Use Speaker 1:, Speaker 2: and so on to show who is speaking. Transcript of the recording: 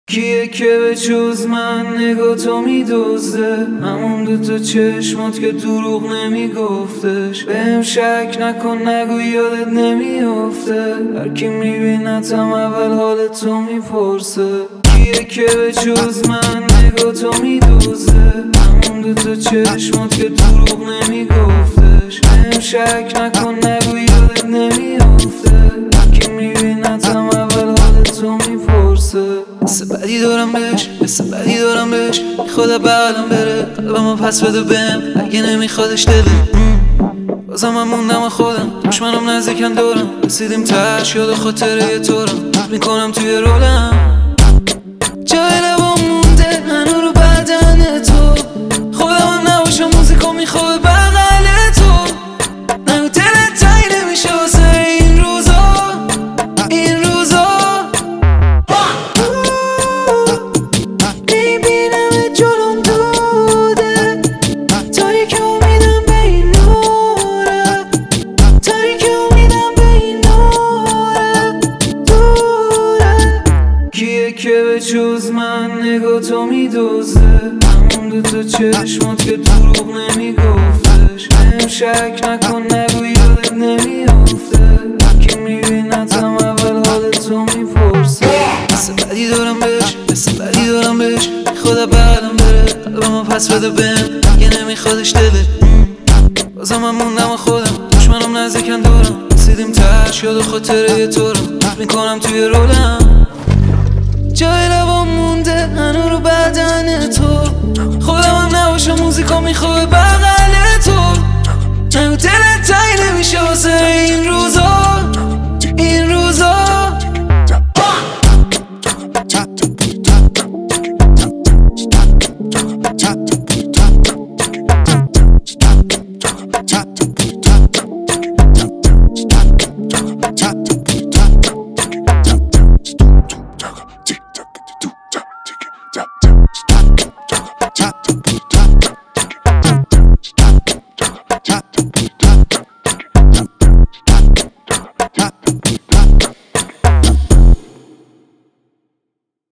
Speaker 1: کیه که به جز من نگاه تو میدزده؟ همون دوتا چشمات که دروغ نمیگفتش. بهم شک نکن نگو یادت نمیافته. هرکی میبینتم اول حال تو میپرسه. کیه که به جز من نگاه تو میدزده؟ همون دوتا چشمات که دروغ نمیگفتش. بهم شک نکن نگو یادت نمیافته. هرکی میبینتم اول حال تو میپرسه. حس بدی دارم بهش، حس بدی دارم بهش. میخواد بغلم بره، قلبمو پس بده بهم اگه نمیخوادش دله. بازم من موندم خودم، دشمنم نزدیکم دارم. رسیدیم تهش یاد خاطره طورم. میکنم توی رولم جای لبام مونده هنو رو بدن تو. خودم هم نباشم موزیکو میخواد بغل تو. نگو دلت تایی نمیشه واسه این روزا، این روزا. میبینم جلوم دوده، تاریک امیدم به این نوره، تاریک امیدم به این نوره دوره. کیه که به جز من نگاه تو میدزده؟ همون دوتا چشمات که دروغ نمیگفتش. بهم شک نکن نگو یادت نمیافته. هرکی میبینتم اول حال تو میپرسه. حس بدی دارم بهش، حس بدی دارم بهش. میخواد بغلم بره، قلبمو پس بده بهم اگه نمیخوادش دله. بازم من موندم خودم، دشمنم نزدیکم دارم. رسیدیم تهش یاد خاطره طورم. میکنم توی رولم جای لبام مونده هنو رو بدن تو. خودم هم نباشم موزیکا میخواد بغل تو. نگو دلت تایی نمیشه واسه این روزا، این روزا.